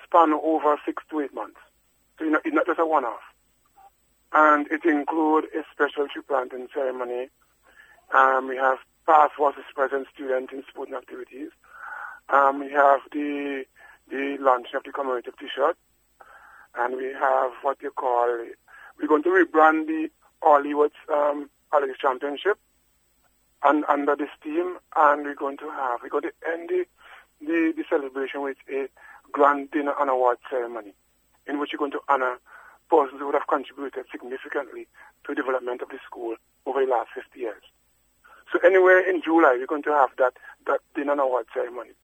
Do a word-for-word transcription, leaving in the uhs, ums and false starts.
span over six to eight months. So you know, it's not just a one-off. And it includes a special tree planting ceremony. Um, we have past versus present students in sporting activities. Um, we have the the launching of the commemorative T-shirt. And we have what you call, we're going to rebrand the Hollywood um, Athletics Championship and under this theme. And we're going to have, we're going to end the, the, the celebration with a grand dinner and award ceremony in which we're going to honor persons who would have contributed significantly to the development of the school over the last fifty years. So anywhere in July, we're going to have that, that dinner and award ceremony.